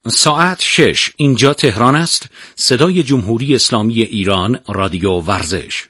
ساعت 6 اینجا تهران است. صدای جمهوری اسلامی ایران، رادیو ورزش.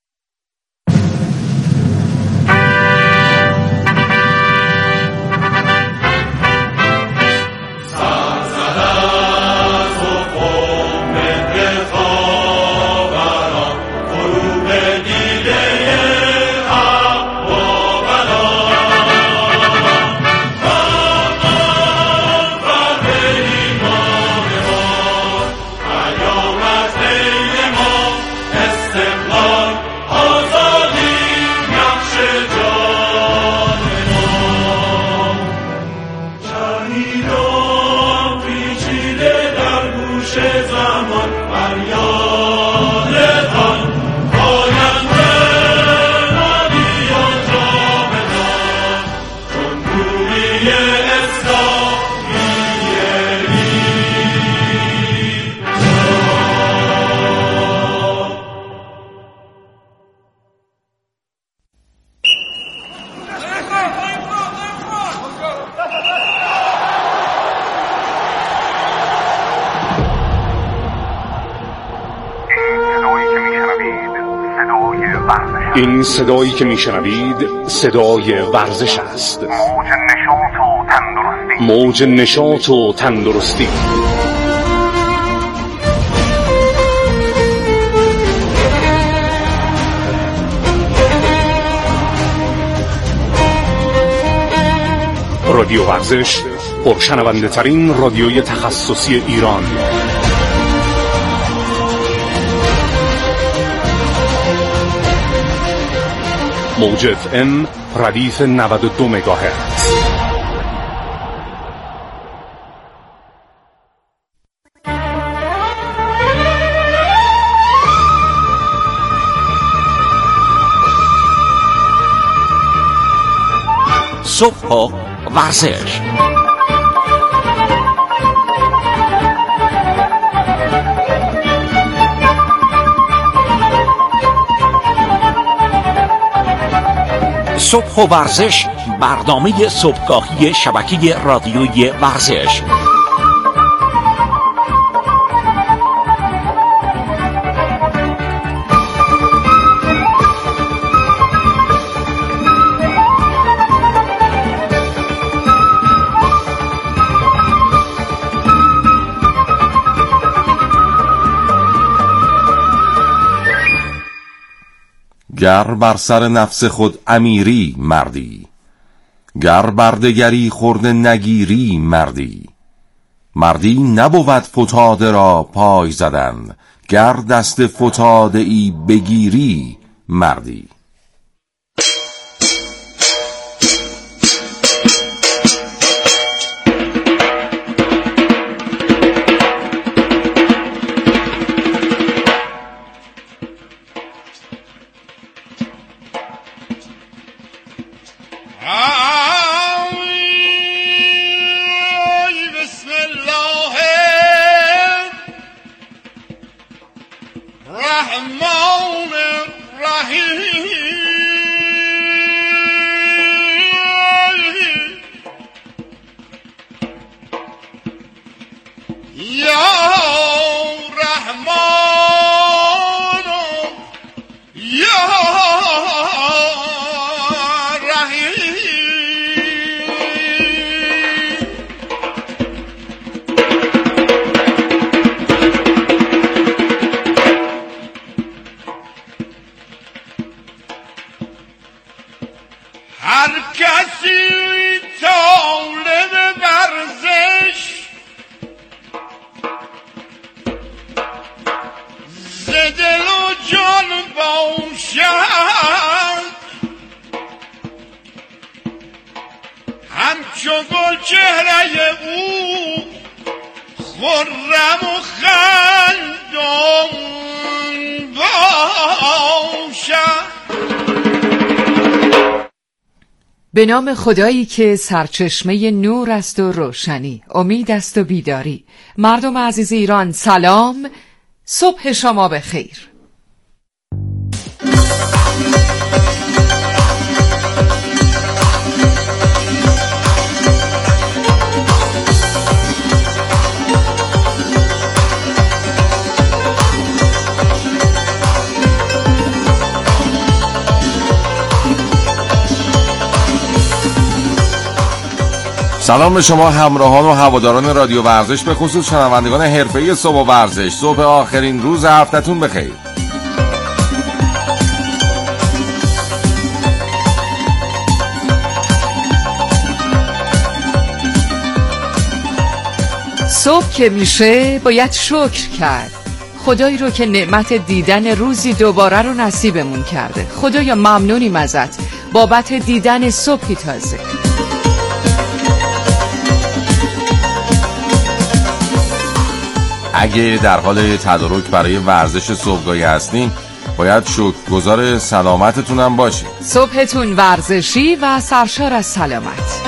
این صدایی که میشنوید صدای ورزش است. موج نشاط و تندرستی. رادیو ورزش، پرشنونده ترین رادیوی تخصصی ایران. موج FM ردیف 92 مگاهرتز. صبح ورزش. صبح ورزش، برنامه صبحگاهی شبکه رادیوی ورزش. گر بر سر نفس خود امیری مردی، گر بر دگری خورده نگیری مردی. مردی نبود فتاده را پای زدن، گر دست فتاده ای بگیری مردی. به نام خدایی که سرچشمه نور است و روشنی، امید است و بیداری. مردم عزیز ایران سلام، صبح شما بخیر. سلام به شما همراهان و هواداران رادیو ورزش، به خصوص شنوندگان حرفه‌ای صبح ورزش. صبح آخرین روز هفته‌تون بخیر. صبح که میشه باید شکر کرد. خدایی رو که نعمت دیدن روزی دوباره رو نصیبمون کرده. خدایا ممنونیم ازت بابت دیدن صبحی تازه. اگه در حال تدارک برای ورزش صبحگاهی هستین، باید شکرگزار سلامتتون هم باشین. صبحتون ورزشی و سرشار از سلامت.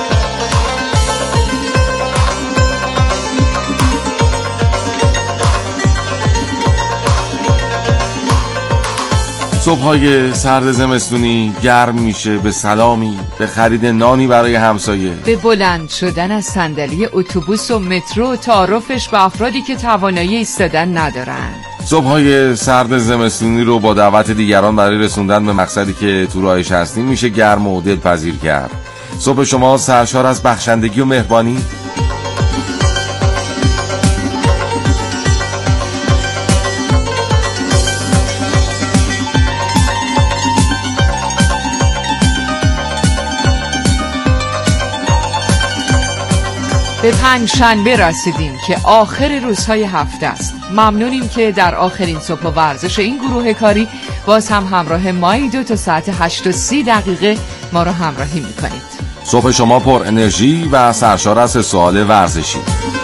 صبح‌های سرد زمستونی گرم میشه به سلامی، به خرید نانی برای همسایه، به بلند شدن از صندلی اتوبوس و مترو و تعارفش به افرادی که توانایی ایستادن ندارن. صبح‌های سرد زمستونی رو با دعوت دیگران برای رسوندن به مقصدی که تو راهش هستیم میشه گرم و دلپذیر کرد. صبح شما سرشار از بخشندگی و مهربانی. به پنجشنبه رسیدیم که آخر روزهای هفته است. ممنونیم که در آخرین صبح ورزش این گروه کاری باز هم همراه مایید تا ساعت 8:30 ما رو همراهی میکنید. صبح شما پر انرژی و سرشار از سوال ورزشی.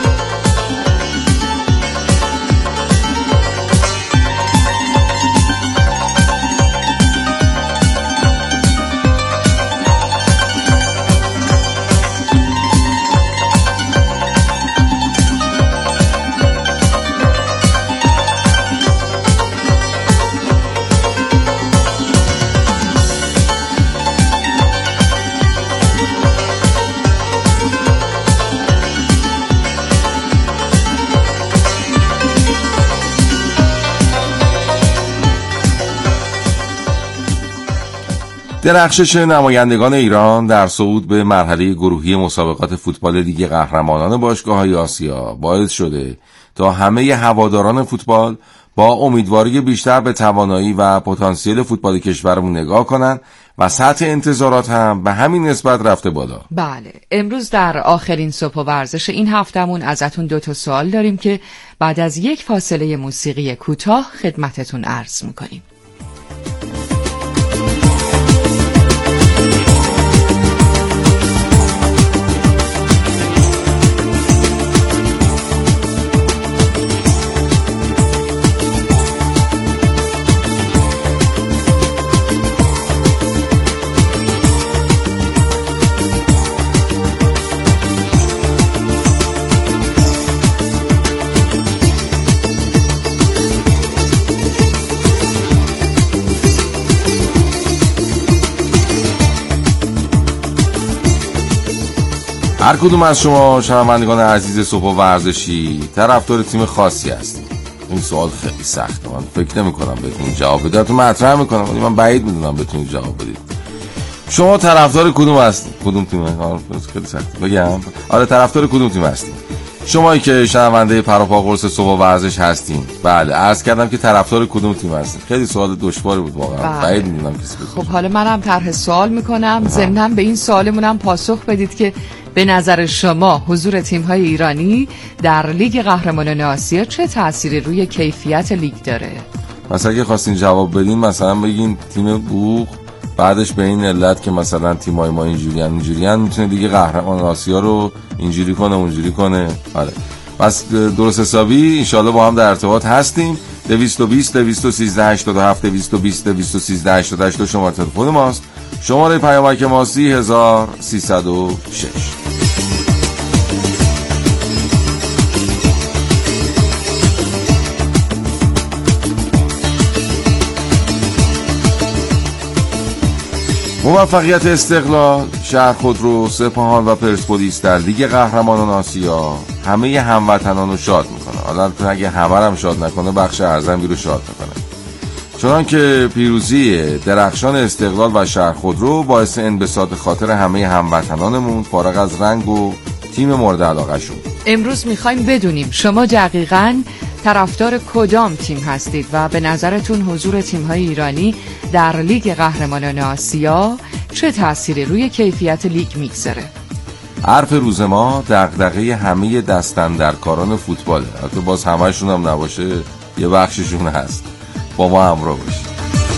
درخشش نمایندگان ایران در صعود به مرحله گروهی مسابقات فوتبال لیگ قهرمانان باشگاه‌های آسیا باعث شده تا همه هواداران فوتبال با امیدواری بیشتر به توانایی و پتانسیل فوتبال کشورمون نگاه کنن و سطح انتظارات هم به همین نسبت رفته بالا. بله، امروز در آخرین صبح ورزش این هفتمون ازتون 2 سوال داریم که بعد از یک فاصله موسیقی کوتاه خدمتتون عرض میکنیم. هر کدوم از شما شنوندگان عزیز صبح ورزشی طرفدار تیم خاصی هستید؟ این سوال خیلی سخته، من فکر نمی‌کنم بتونید جواب بدید. تو مطرح می‌کنم ولی من بعید می‌دونم بتونید جواب بدید. شما طرفدار کدوم هستید؟ کدوم تیم؟ خیلی سخته بگم. آره، طرفدار کدوم تیم هستید؟ شمایی که شنونده پروپا قرص صبح ورزش هستین، بله، عرض کردم که طرفدار کدوم تیم هستین. خیلی سوال دشواری بود واقعا. بعید می‌دونم کسی بتونه. خب حالا منم طرح سوال می‌کنم، ضمناً به این سوالمونم پاسخ بدید که به نظر شما حضور تیم‌های ایرانی در لیگ قهرمانان آسیا چه تأثیری روی کیفیت لیگ داره؟ مثلا اگه خواستین جواب بدین مثلا بگین تیم بوق، بعدش به این علت که مثلا تیم‌های ما اینجوریان میتونه لیگ قهرمانان آسیا رو اینجوری کنه اونجوری کنه. آره، پس درست حسابی ان شاءالله با هم در ارتباط هستیم. 220 213 87 220 213 88 شماره تلفن ماست. شماره پیامک ما 30306. موفقیت استقلال، شهر خودرو، سپاهان و پرسپولیس در لیگ قهرمانان آسیا همه هموطنان رو شاد میکنه. حالا اگه همه هم شاد نکنه بخش اعظمی رو شاد میکنه. چنان که پیروزی درخشان استقلال و شهر خودرو باعث انبساط خاطر همه هموطنانمون فارغ از رنگ و تیم مورد علاقه شد. امروز میخوایم بدونیم شما دقیقاً طرفدار کدام تیم هستید و به نظرتون حضور تیم‌های ایرانی در لیگ قهرمانان آسیا چه تأثیری روی کیفیت لیگ میگذاره؟ حرف روز ما دغدغه همه دستاندرکاران فوتباله. البته باز همه‌شون هم نباشه، یه بخششون هست. با ما همراه باشید.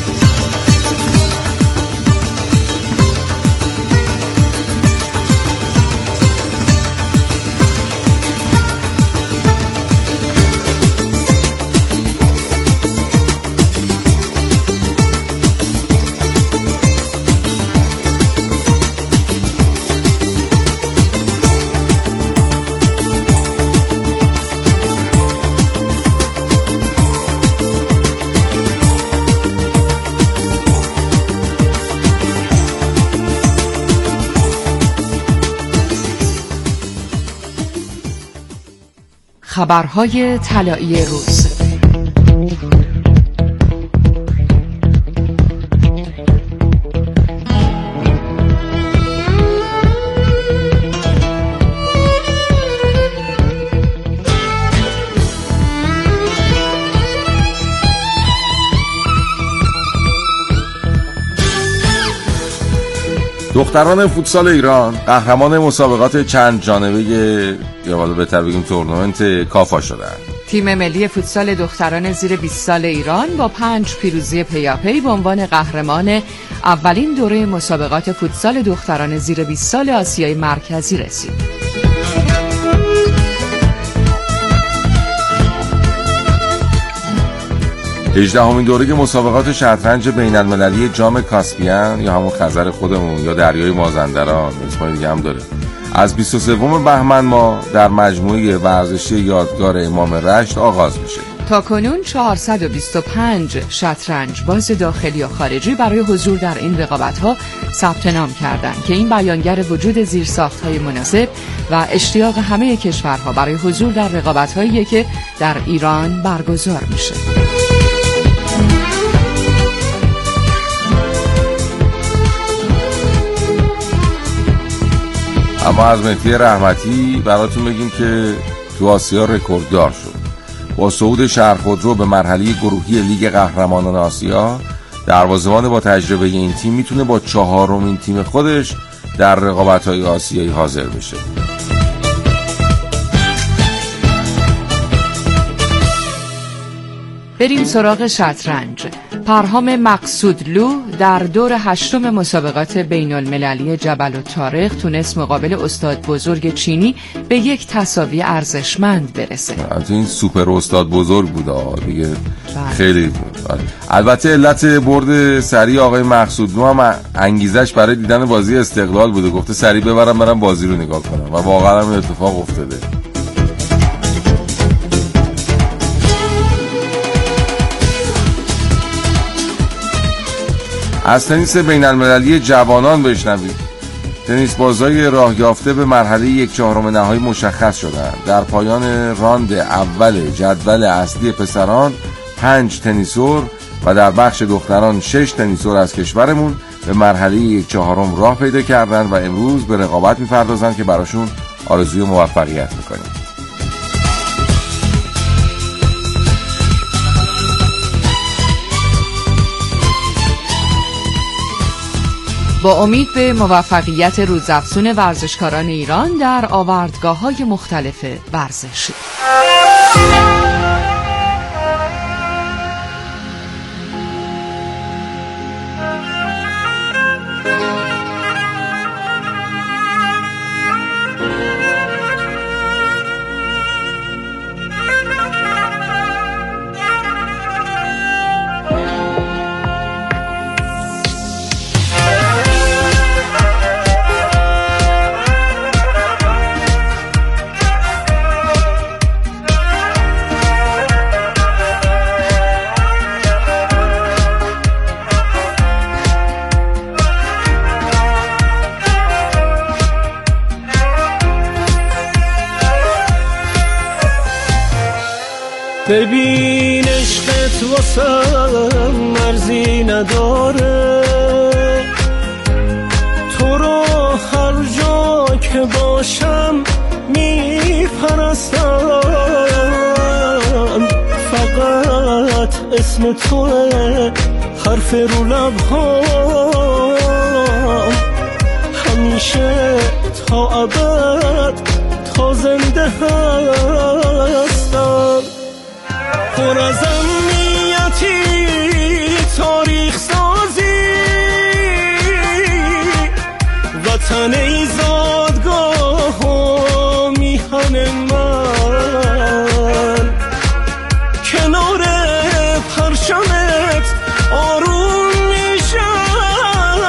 خبرهای طلایی روز. دختران فوتسال ایران قهرمان مسابقات چند جانبه یا بالا بهتر بگیم تورنمنت کافا شدند. تیم ملی فوتسال دختران زیر 20 سال ایران با 5 پیروزی پیاپی به عنوان قهرمان اولین دوره مسابقات فوتسال دختران زیر 20 سال آسیای مرکزی رسید. 18مین دوره مسابقات شطرنج بین المللی جام کاسپیان یا همون خزر خودمون یا دریای مازندران اسمای دیگه هم داره از 23 بهمن ما در مجموعه ورزشی یادگار امام رشد آغاز میشه. تا کنون 425 شطرنج باز داخلی و خارجی برای حضور در این رقابت‌ها ثبت نام کردند که این بیانگر وجود زیرساخت‌های مناسب و اشتیاق همه کشورها برای حضور در رقابت‌هایی که در ایران برگزار میشه. اما از مهدی رحمتی براتون بگیم که تو آسیا رکورددار شد. با صعود شهر خودرو به مرحله گروهی لیگ قهرمانان آسیا، دروازه‌بان با تجربه این تیم میتونه با 4مین تیم خودش در رقابت‌های آسیایی حاضر بشه. بریم سراغ شطرنج. پرهام مقصودلو در دور 8 مسابقات بین المللی جبل الطارق تونست مقابل استاد بزرگ چینی به یک تساوی ارزشمند برسه. این سوپر استاد بزرگ بود دیگه. خیلی البته علت برد سریع آقای مقصودلو هم انگیزش برای دیدن بازی استقلال بوده. گفته سریع برم بازی رو نگاه کنم و واقعا هم اتفاق افتاده. از تنیس بین المللی جوانان بشنوید. تنیس بازای راه یافته به مرحله 1/4 نهایی مشخص شدند. در پایان راند اول جدول اصلی پسران 5 تنیسور و در بخش دختران 6 تنیسور از کشورمون به مرحله 1/4 راه پیدا کردند و امروز به رقابت می‌پردازند که براشون آرزوی موفقیت می‌کنیم. با امید به موفقیت روزافزون ورزشکاران ایران در آوردگاه‌های مختلف ورزشی. ببین عشق تو واسم مرزی نداره، تو رو هر جا که باشم میپرستم، فقط اسم توه حرف رو لبهام، همیشه تا ابد تا زنده هستم. پر از امنیتی تاریخ سازی، وطن ای زادگاه و میهن من، کنار پرچمت آروم میشن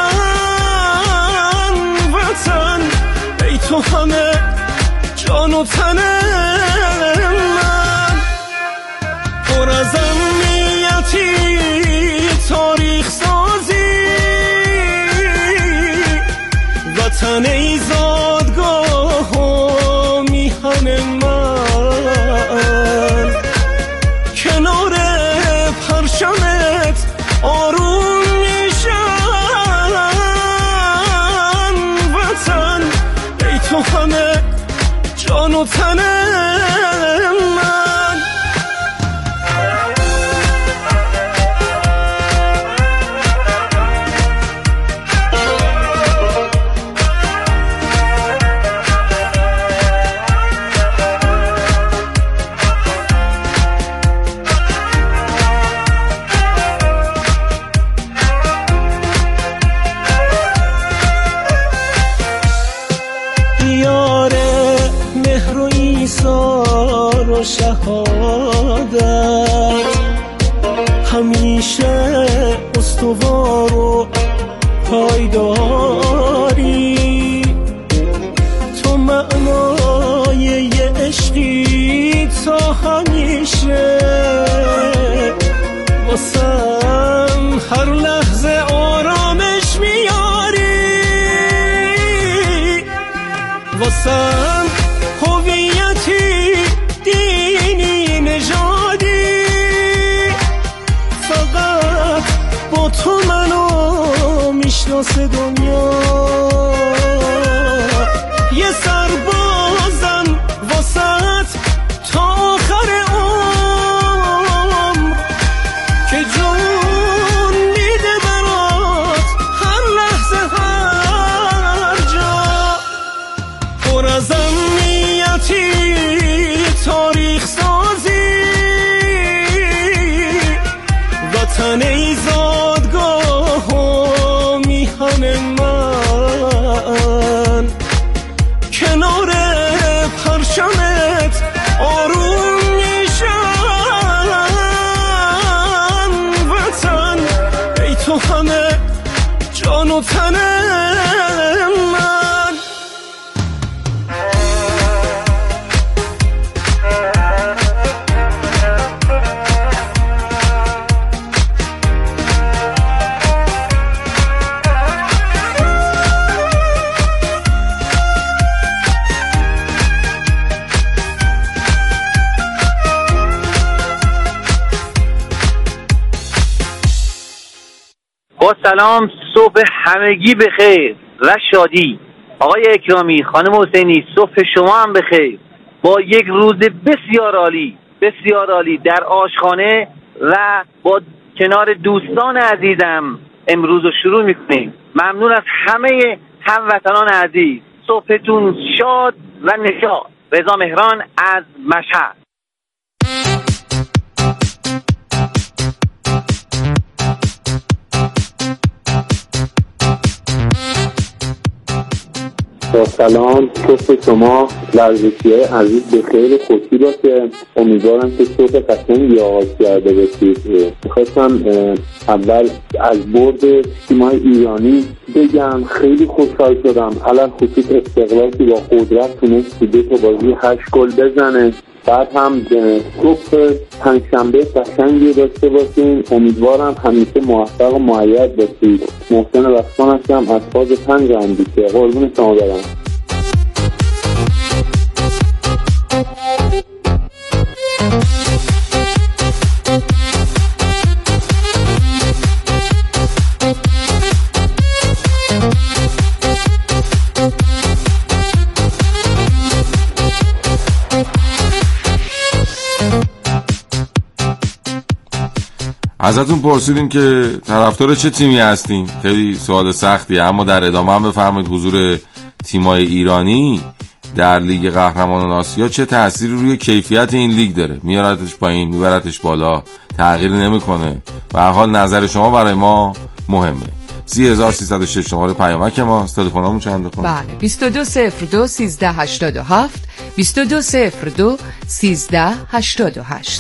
وطن، ای تو همه جان و تن من. پر از امنیتی تاریخ سازی، وطن ای زادگاه و میهن من، کنار پرچمت آروم میشن وطن، ای تو همه جان و تن من. شهادت همیشه استوار و پایداری، تو معنای یه عشقی تا همیشه، واسم هر لحظه آرامش میاری، واسم هویتی دینی نژادی، فقط با تو منو میشناسه دنیا، یه سربازم واسط تا آخر عمر، که جون میده برات هر لحظه هر جا. پر از امنیتی تاریخ سازی، وطن ای زادگاه و میهن من، کنار پرچمت آروم میشن وطن، ای تو همه جان و تن من. با سلام، صبح همگی بخیر و شادی. آقای اکرامی، خانم حسینی، صبح شما هم بخیر. با یک روز بسیار عالی در آشخانه و با کنار دوستان عزیزم امروز رو شروع میکنیم. ممنون از همه هموطنان عزیز. صبحتون شاد و نشاط. رضا مهران از مشهد. با سلام، صبح شما ورزشی‌های عزیز بخیر خوشی باشه. امیدوارم که صبح قشنگی آغاز کرده باشید. میخواستم اول از برد تیم‌های ایرانی بگم. خیلی خوشحال شدم. علل خصوص استقلال که با قدرت تونست 2 تا بازی 8 گل بزنه. بعد هم صبح پنجشنبه قشنگی داشته باشیم. امیدوارم همیشه موفق و مؤید باشید. محسن وفقان هستم از فاز 5 اندیشه. قربون شما برم. ازتون پرسیدیم که طرفدار چه تیمی هستین. خیلی سوال سختیه، اما در ادامه هم بفرمایید حضور تیمای ایرانی در لیگ قهرمانان آسیا چه تأثیری روی کیفیت این لیگ داره. میارتش پایین، میبرتش بالا، تغییری نمیکنه. به هر حال نظر شما برای ما مهمه. 3306 شماره پیامک ماست. تلفنمون چنده خون؟ بله 2202 1387 2202 1388.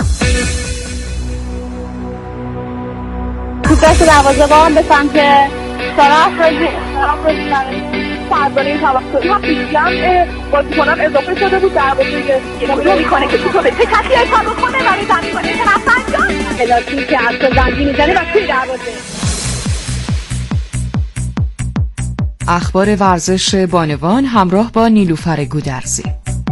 تو دست دروازه بام به سمت طرف رازی فرزانه توسطی هم پیشیم بازیکنان اضافه شده بود در بازی رو میکنه که تو به چه کسی احسان بکنه و میزنی کنه که نفسنجان الاتی که از تو زنگی میزنه و توی دروازه. اخبار ورزش بانوان همراه با نیلوفر گودرزی.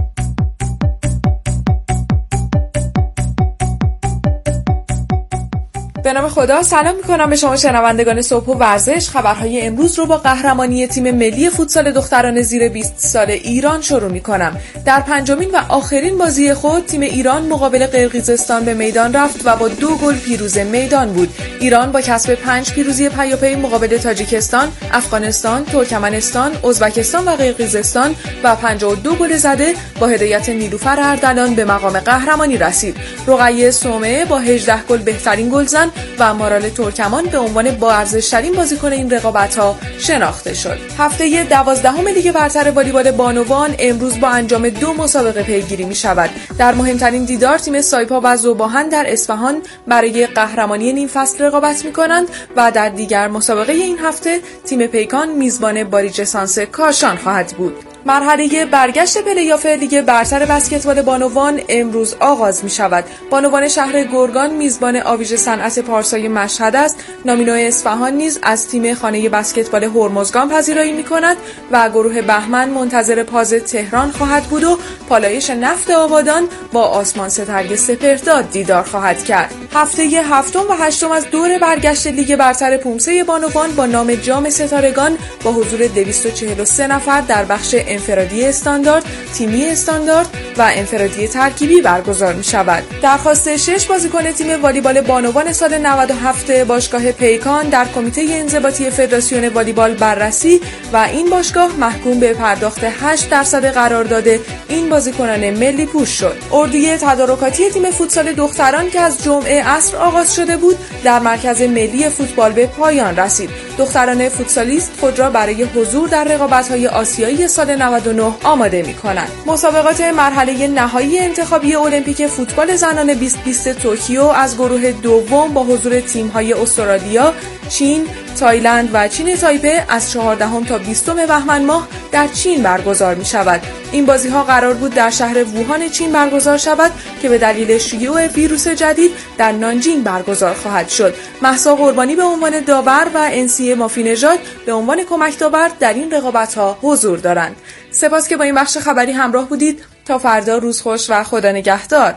به نام خدا سلام میکنم به شما شنوندگان صبح و ورزش. خبرهای امروز رو با قهرمانی تیم ملی فوتسال دختران زیر 20 سال ایران شروع میکنم. در پنجمین و آخرین بازی خود تیم ایران مقابل قرقیزستان به میدان رفت و با 2 گل پیروز میدان بود. ایران با کسب 5 پیروزی پیاپی مقابل تاجیکستان، افغانستان، ترکمنستان، ازبکستان و قرقیزستان و 52 گل زده با هدایت نیلوفر اردلان به مقام قهرمانی رسید. رقیه صومعه با 18 گل بهترین گلزن و مارال ترکمان به عنوان با ارزش‌ترین بازیکن این رقابت‌ها شناخته شد. هفته 12 لیگ برتر والیبال بانوان امروز با انجام 2 مسابقه پیگیری می‌شود. در مهمترین دیدار تیم سایپا و ذوباهن در اصفهان برای قهرمانی نیم فصل رقابت می‌کنند و در دیگر مسابقه این هفته تیم پیکان میزبان باریج اسانس کاشان خواهد بود. مرحله برگشت پلی‌آف لیگ برتر بسکتبال بانوان امروز آغاز می شود. بانوان شهر گرگان میزبان آویژ صنعت پارسای مشهد است. نامینو اصفهان نیز از تیم خانه بسکتبال هرمزگان پذیرایی می کند و گروه بهمن منتظر پاز تهران خواهد بود و پالایش نفت آبادان با آسمان سترگ سپهرداد دیدار خواهد کرد. هفته 7 و 8 از دور برگشت لیگ برتر پومسه بانوان با نام جام ستارگان با حضور 243 نفر در بخش انفرادی استاندارد، تیمی استاندارد و انفرادی ترکیبی برگزار می شود. درخواست 6 بازیکن تیم والیبال بانوان سال 97 باشگاه پیکان در کمیته انضباطی فدراسیون والیبال بررسی و این باشگاه محکوم به پرداخت 8% قرارداد این بازیکنان ملی پوش شد. اردوی تدارکاتی تیم فوتسال دختران که از جمعه عصر آغاز شده بود در مرکز ملی فوتبال به پایان رسید. دختران فوتسالیست خود را برای حضور در رقابت‌های آسیایی سال 99 آماده می‌کنند. مسابقات مرحله نهایی انتخابی المپیک فوتبال زنان 2020 توکیو از گروه دوم با حضور تیم‌های استرالیا، چین، تایلند و چین تایپه از 14 تا 20 بهمن ماه در چین برگزار می‌شود. این بازی‌ها قرار بود در شهر ووهان چین برگزار شود که به دلیل شیوع ویروس جدید در نانجینگ برگزار خواهد شد. مهسا قربانی به عنوان داور و انسی مافی-نژاد به عنوان کمک داور در این رقابت‌ها حضور دارند. سپاس که با این بخش خبری همراه بودید. تا فردا روز خوش و خدا نگهدار.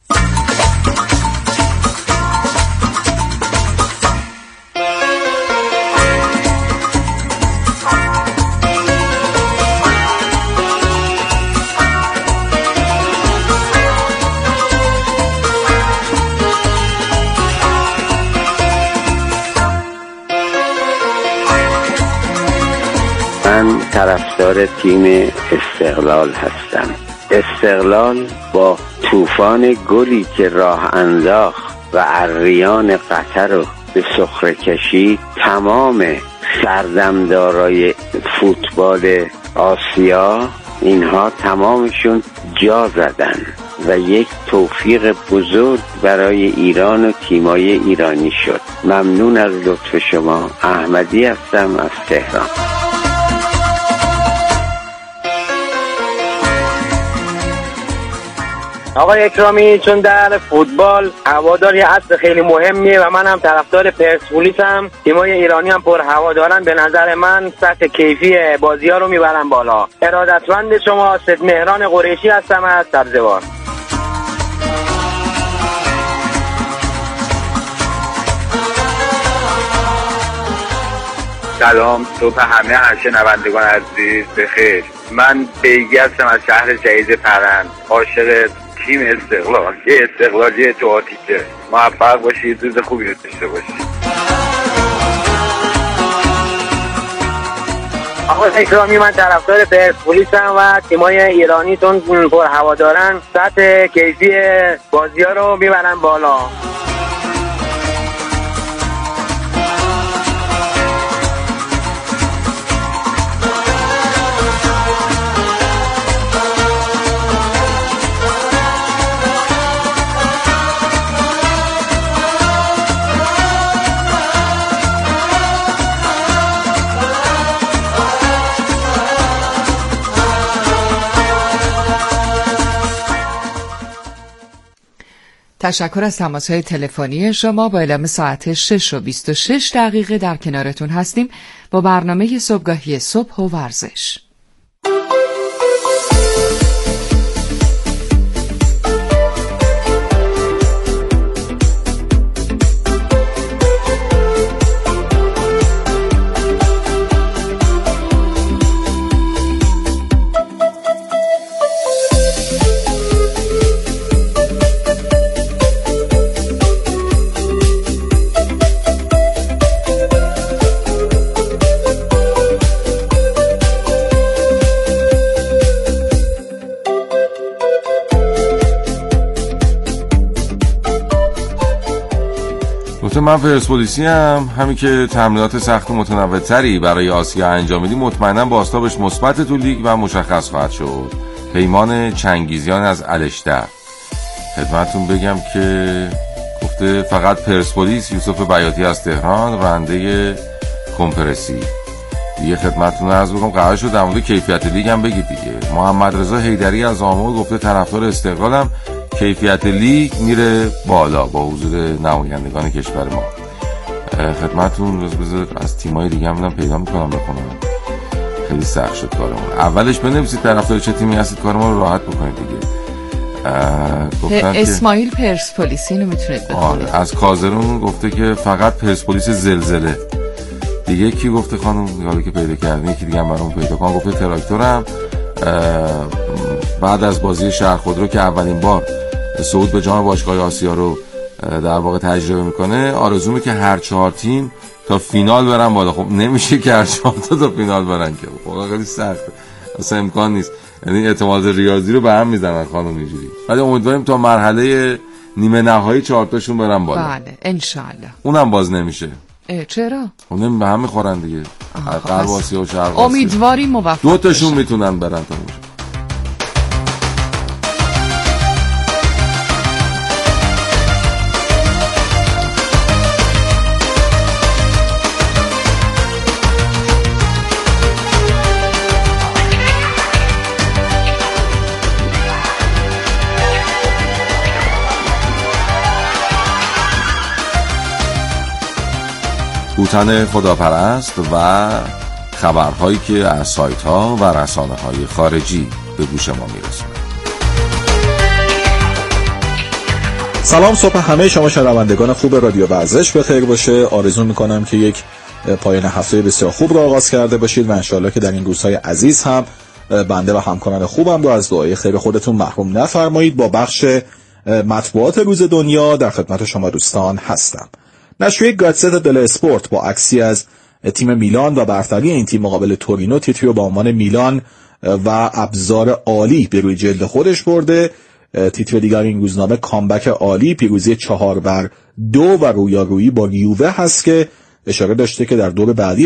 من طرفدار تیم استقلال هستم. استقلال با طوفان گلی که راه انداخت و اریان قطر رو به سخره کشید تمام سردمدارای فوتبال آسیا اینها تمامشون جا زدن و یک توفیق بزرگ برای ایران و تیمای ایرانی شد. ممنون از لطف شما. احمدی هستم از تهران. آقای اکرامی، چون در فوتبال هوادار یه اصل خیلی مهمیه و من هم طرفدار پرسپولیسم، تیمای ایرانی هم پر هوادارن، به نظر من سطح کیفی بازی‌ها رو میبرن بالا. ارادتمند شما، سید مهران قریشی هستم از سبزوار. سلام، صبح همه شنوندگان عزیز بخیر. من بیگی هستم از شهر جدید پرند، عاشق تیم استقلال. یه استقلالی تو آتیشه. موفق باشید، روز خوبی رو داشته باشید. آقا اکرامی، من طرفدار پرسپولیسم و تیمای ایرانی تون پر هوادارن، سطح کیفی بازی‌ها رو میبرن بالا. تشکر از تماس‌های تلفنی شما. با اعلام ساعت 6:26 در کنارتون هستیم با برنامه صبحگاهی صبح و ورزش. من پرسپولیسی هم همین که تمرینات سخت و متنوع‌تری برای آسیا انجام میدیم، مطمئنا بازتابش مثبت تو لیگ و مشخص خواهد شد. پیمان چنگیزیان از الشتر خدمتتون بگم که گفته فقط پرسپولیس. یوسف بیاتی از تهران راننده کمپرسی دیگه خدمتتون عرض بکنم قرار شد در مورد کیفیت لیگ هم بگید دیگه. محمد رضا حیدری از آمو گفته طرفدار استقلالم، کیفیت لیگ میره بالا با حضور نمایندگان کشور ما. خدمتتون بذار از تیمای دیگه هم میدم پیدا میکنم بخونم، خیلی سخت شد کارمون. اولش بنویسید طرفدار چه تیمی هستید، کار ما رو راحت بکنید دیگه. اسماعیل پرسپولیسی رو میتونید بخونید. از کازرون گفته که فقط پرسپولیس زلزله. دیگه کی گفته خانم حالا که پیدا کردین یکی دیگه هم برام پیدا کن. گفته تراکتورم بعد از بازی شهر خودرو که اولین بار صعود به جام باشگاه آسیا رو در واقع تجربه میکنه، آرزومه که هر 4 تیم تا فینال برن بالا. خب نمیشه که هر 4 تا فینال برن که واقعا خیلی سخته، اصلا امکان نیست. یعنی اعتماد ریاضی رو به هم میزنن خانم اینجوری. ولی امیدواریم تا مرحله نیمه نهایی 4 تاشون برن بالا. بله ان شاء الله. اونم باز نمیشه. چرا؟ اونم به هم میخورن دیگه. غرب آسیا و شرق آسیا. امیدواریم موفق 2 تاشون میتونن برن تا اونجا. بوتن خداپرست و خبرهایی که از سایت ها و رسانه های خارجی به گوش ما میرسونه. سلام، صبح همه شما شنوندگان خوب رادیو ورزش بخیر باشه. آرزو میکنم که یک پایان هفته بسیار خوب را آغاز کرده باشید و انشالله که در این روزهای عزیز هم بنده و همکاران خوبم رو از دعای خیر خودتون محروم نفرمایید. با بخش مطبوعات روز دنیا در خدمت شما دوستان هستم. نشریه گازتا دل اسپورت با عکسی از تیم میلان و برتری این تیم مقابل تورینو تیتری رو با عنوان میلان و ابزار عالی به روی جلد خودش برده. تیتر دیگر این روزنامه کامبک عالی، پیروزی 4-2 و رویارویی با یووه هست که اشاره داشته که در دور بعدی